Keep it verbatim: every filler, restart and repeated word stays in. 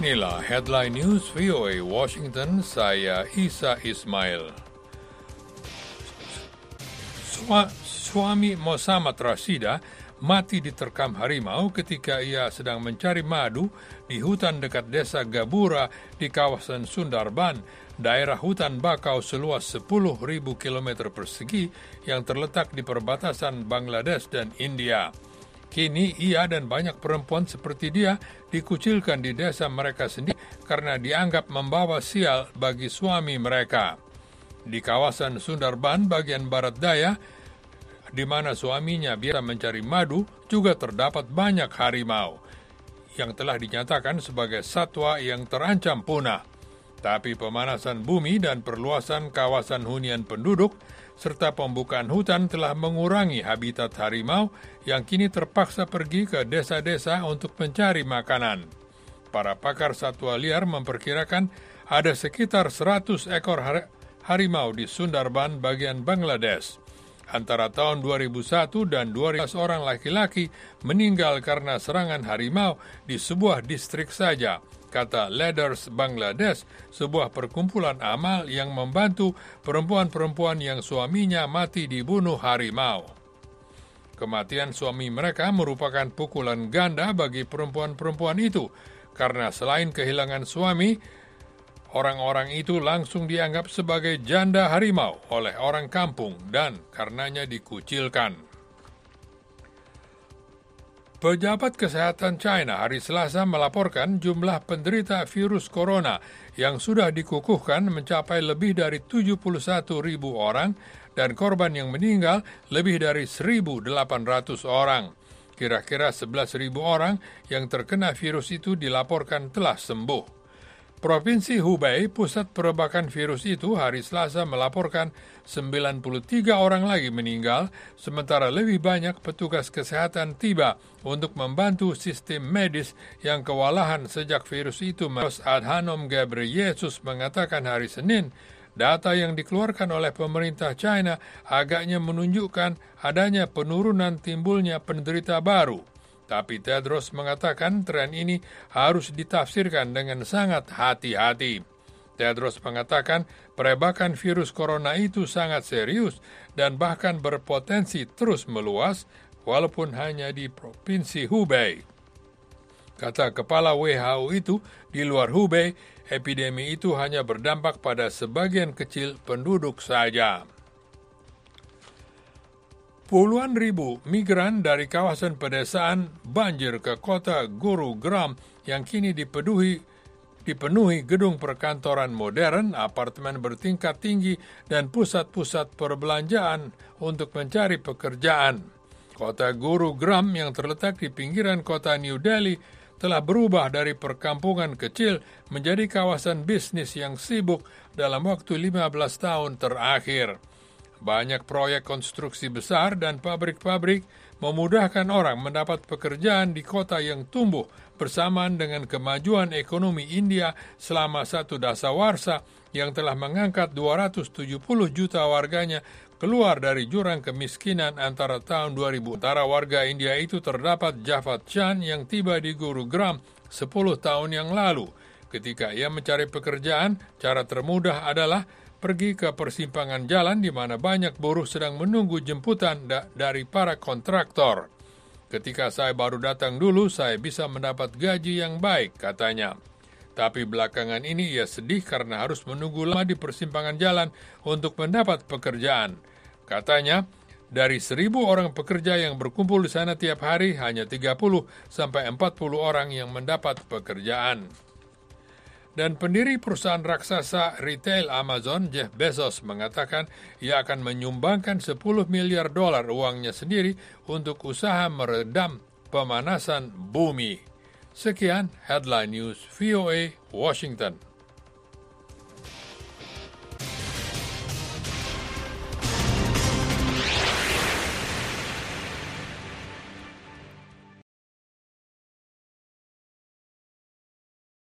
Inilah Headline News V O A Washington, saya Isa Ismail. Suami Mosamad Rashida mati diterkam harimau ketika ia sedang mencari madu di hutan dekat desa Gabura di kawasan Sundarban, daerah hutan bakau seluas sepuluh ribu kilometer persegi yang terletak di perbatasan Bangladesh dan India. Kini ia dan banyak perempuan seperti dia dikucilkan di desa mereka sendiri karena dianggap membawa sial bagi suami mereka. Di kawasan Sundarban bagian barat daya, di mana suaminya biasa mencari madu, juga terdapat banyak harimau yang telah dinyatakan sebagai satwa yang terancam punah. Tapi pemanasan bumi dan perluasan kawasan hunian penduduk serta pembukaan hutan telah mengurangi habitat harimau yang kini terpaksa pergi ke desa-desa untuk mencari makanan. Para pakar satwa liar memperkirakan ada sekitar seratus ekor harimau di Sundarban bagian Bangladesh. Antara tahun dua ribu satu dan dua ribu orang laki-laki meninggal karena serangan harimau di sebuah distrik saja, kata Leaders Bangladesh, sebuah perkumpulan amal yang membantu perempuan-perempuan yang suaminya mati dibunuh harimau. Kematian suami mereka merupakan pukulan ganda bagi perempuan-perempuan itu, karena selain kehilangan suami, orang-orang itu langsung dianggap sebagai janda harimau oleh orang kampung dan karenanya dikucilkan. Pejabat Kesehatan China hari Selasa melaporkan jumlah penderita virus corona yang sudah dikukuhkan mencapai lebih dari tujuh puluh satu ribu orang dan korban yang meninggal lebih dari seribu delapan ratus orang. Kira-kira sebelas ribu orang yang terkena virus itu dilaporkan telah sembuh. Provinsi Hubei, pusat perebakan virus itu, hari Selasa melaporkan sembilan puluh tiga orang lagi meninggal, sementara lebih banyak petugas kesehatan tiba untuk membantu sistem medis yang kewalahan sejak virus itu. Tedros Adhanom Ghebreyesus mengatakan hari Senin, data yang dikeluarkan oleh pemerintah China agaknya menunjukkan adanya penurunan timbulnya penderita baru. Tapi Tedros mengatakan tren ini harus ditafsirkan dengan sangat hati-hati. Tedros mengatakan perebakan virus corona itu sangat serius dan bahkan berpotensi terus meluas walaupun hanya di Provinsi Hubei. Kata Kepala W H O itu, di luar Hubei, epidemi itu hanya berdampak pada sebagian kecil penduduk saja. Puluhan ribu migran dari kawasan pedesaan banjir ke kota Gurugram yang kini dipenuhi, dipenuhi gedung perkantoran modern, apartemen bertingkat tinggi, dan pusat-pusat perbelanjaan untuk mencari pekerjaan. Kota Gurugram yang terletak di pinggiran kota New Delhi telah berubah dari perkampungan kecil menjadi kawasan bisnis yang sibuk dalam waktu lima belas tahun terakhir. Banyak proyek konstruksi besar dan pabrik-pabrik memudahkan orang mendapat pekerjaan di kota yang tumbuh bersamaan dengan kemajuan ekonomi India selama satu dasawarsa yang telah mengangkat dua ratus tujuh puluh juta warganya keluar dari jurang kemiskinan antara tahun dua ribu. Antara warga India itu terdapat Javad Chan yang tiba di Gurugram sepuluh tahun yang lalu. Ketika ia mencari pekerjaan, cara termudah adalah pergi ke persimpangan jalan di mana banyak buruh sedang menunggu jemputan da- dari para kontraktor. Ketika saya baru datang dulu, saya bisa mendapat gaji yang baik, katanya. Tapi belakangan ini ia sedih karena harus menunggu lama di persimpangan jalan untuk mendapat pekerjaan. Katanya, dari seribu orang pekerja yang berkumpul di sana tiap hari, hanya tiga puluh sampai empat puluh orang yang mendapat pekerjaan. Dan pendiri perusahaan raksasa retail Amazon, Jeff Bezos, mengatakan ia akan menyumbangkan sepuluh miliar dolar uangnya sendiri untuk usaha meredam pemanasan bumi. Sekian Headline News V O A Washington.